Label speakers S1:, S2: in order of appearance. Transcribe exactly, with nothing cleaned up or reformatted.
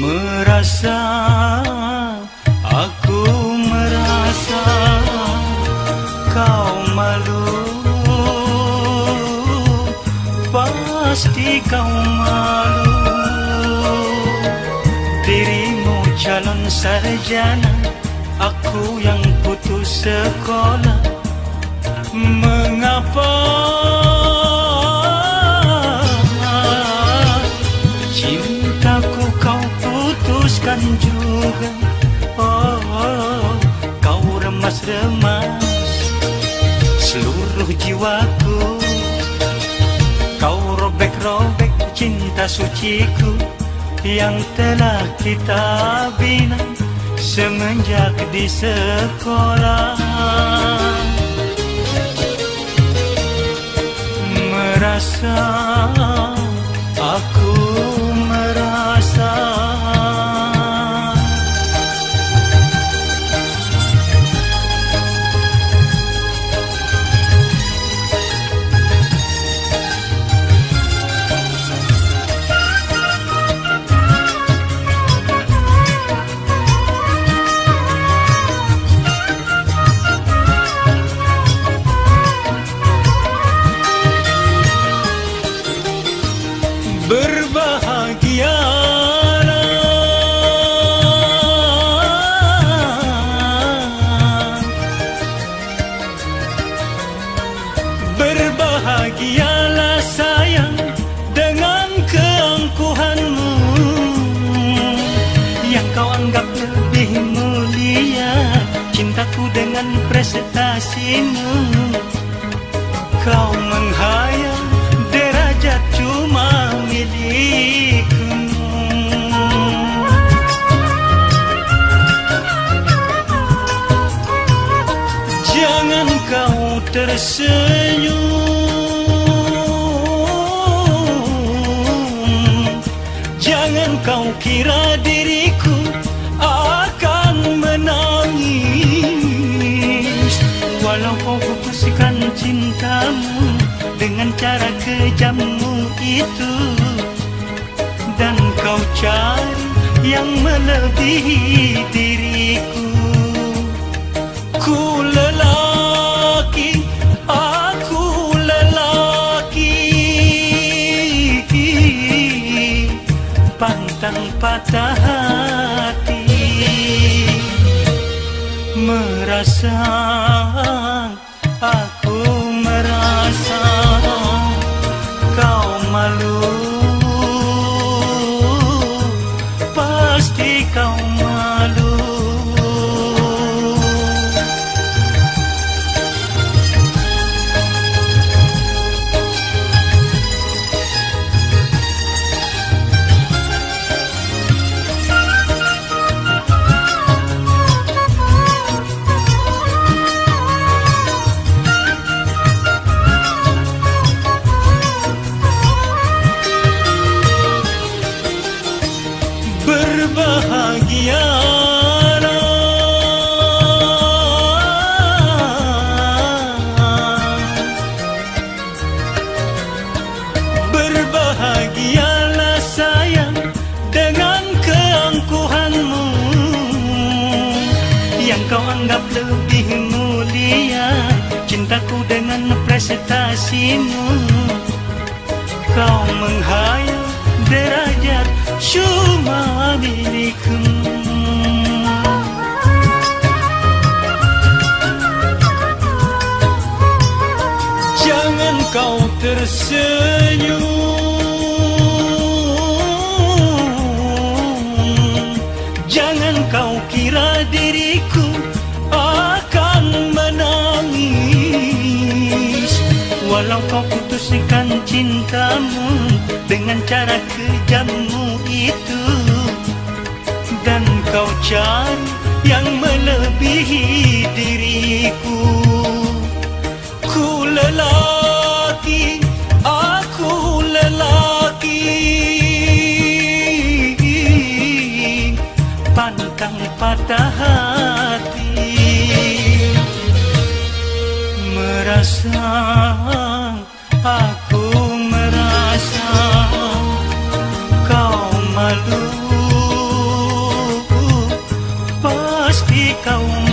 S1: Merasa, aku merasa kau malu. Pasti kau malu. Dirimu calon sarjana, aku yang putus sekolah. Mengapa cintaku kau putuskan juga? Oh, kau remas-remas seluruh jiwaku. Kau robek-robek cinta suciku yang telah kita bina semenjak di sekolah. Merasa, aku merasa berbahagialah sayang dengan keangkuhanmu yang kau anggap lebih mulia. Cintaku dengan prestasimu, kau menghayal derajat cuma milikmu. Jangan kau tersenyum, jangan kau kira diriku akan menangis. Walau kau putuskan cintamu dengan cara kejammu itu, dan kau cari yang melebihi diriku. Ku lelaki, aku lelaki, pantang patah hati. Merasa, aku merasa kau malu. Pasti kau malu. Berbahagialah, berbahagialah sayang dengan keangkuhanmu yang kau anggap lebih mulia. Cintaku dengan prestasimu, kau menghayal derajat cuma milikmu. Jangan kau tersenyum, jangan kau kira diriku akan menangis. Walau kau putuskan cintamu dengan cara kejammu itu, dan kau cari yang melebihi diriku. Ku lelaki, aku lelaki, pantang patah hati. Merasa, aku merasa kau malu. kau